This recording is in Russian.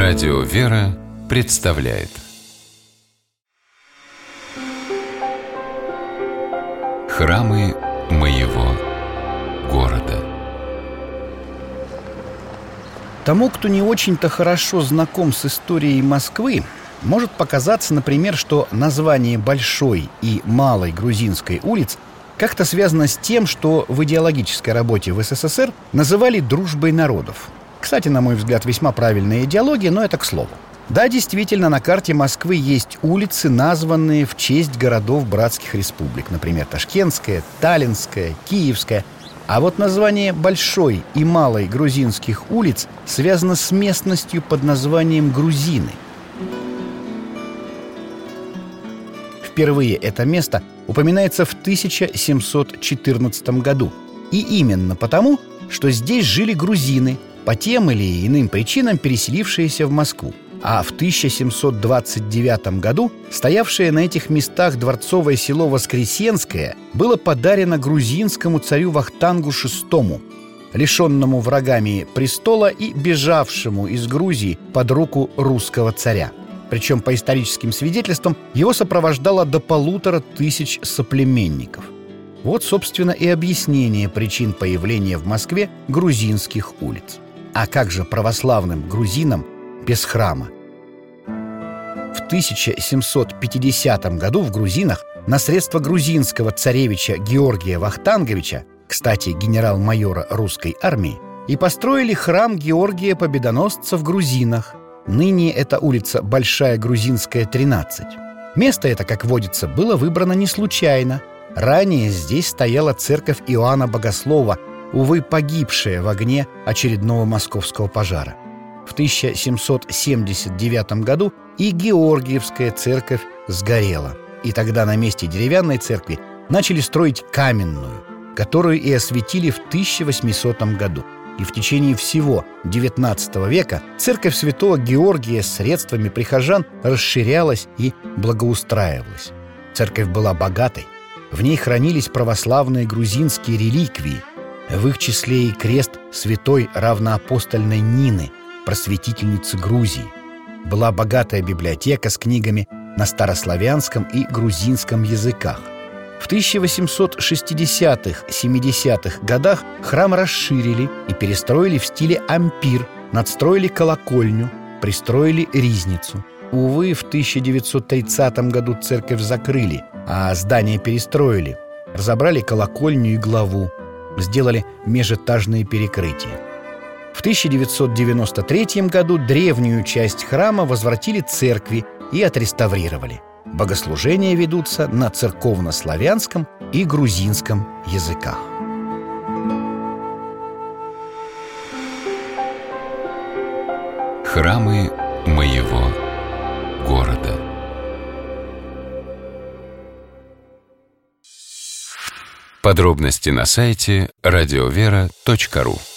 Радио «Вера» представляет Храмы моего города. Тому, кто не очень-то хорошо знаком с историей Москвы, может показаться, например, что название Большой и Малой Грузинской улиц как-то связано с тем, что в идеологической работе в СССР называли «дружбой народов». Кстати, на мой взгляд, весьма правильная идеология, но это к слову. Да, действительно, на карте Москвы есть улицы, названные в честь городов братских республик. Например, Ташкентская, Таллинская, Киевская. А вот название Большой и Малой грузинских улиц связано с местностью под названием Грузины. Впервые это место упоминается в 1714 году. И именно потому, что здесь жили грузины, по тем или иным причинам переселившиеся в Москву. А в 1729 году стоявшее на этих местах дворцовое село Воскресенское было подарено грузинскому царю Вахтангу VI, лишенному врагами престола и бежавшему из Грузии под руку русского царя. Причем, по историческим свидетельствам, его сопровождало до 1500 соплеменников. Вот, собственно, и объяснение причин появления в Москве грузинских улиц. А как же православным грузинам без храма? В 1750 году в Грузинах на средства грузинского царевича Георгия Вахтанговича, кстати, генерал-майора русской армии, и построили храм Георгия Победоносца в Грузинах. Ныне это улица Большая Грузинская, 13. Место это, как водится, было выбрано не случайно. Ранее здесь стояла церковь Иоанна Богослова, увы, погибшая в огне очередного московского пожара. В 1779 году и Георгиевская церковь сгорела. И тогда на месте деревянной церкви начали строить каменную, которую и осветили в 1800 году. И в течение всего XIX века церковь святого Георгия средствами прихожан расширялась и благоустраивалась. Церковь была богатой. В ней хранились православные грузинские реликвии, в их числе и крест святой равноапостольной Нины, просветительницы Грузии. Была богатая библиотека с книгами на старославянском и грузинском языках. В 1860-70-х годах храм расширили и перестроили в стиле ампир, надстроили колокольню, пристроили ризницу. Увы, в 1930 году церковь закрыли, а здание перестроили. Разобрали колокольню и главу, сделали межэтажные перекрытия. В 1993 году древнюю часть храма возвратили церкви и отреставрировали. Богослужения ведутся на церковно-славянском и грузинском языках. Храмы моего города. Подробности на сайте радиовера.ру.